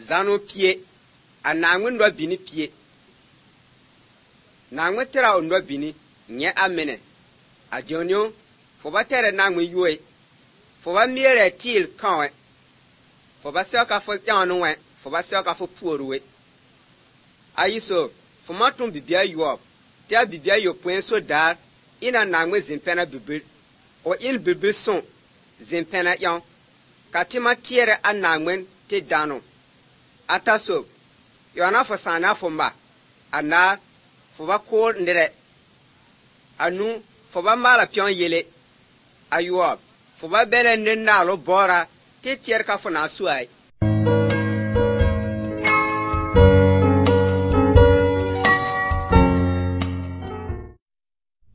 zanu pie a naŋmen no bini pie naŋmen tira o no bini nye amene a jonyo fo ba tere naŋmen yoe fo ba miere til kanwe fo ba se ka fo janu we fo ba se ka fo puorwe ayiso fo matun bibia yob tia bibia yo pwen so dar ina naŋmen zimpena bibil o in bibil son zimpena yon katima tiere a naŋmen te dano ataso yona fo sana fo ma ana fo ba ko ndire anu fo ba mala pion yele ayob fo ba bele ne nalo bora te tier ka fo na suai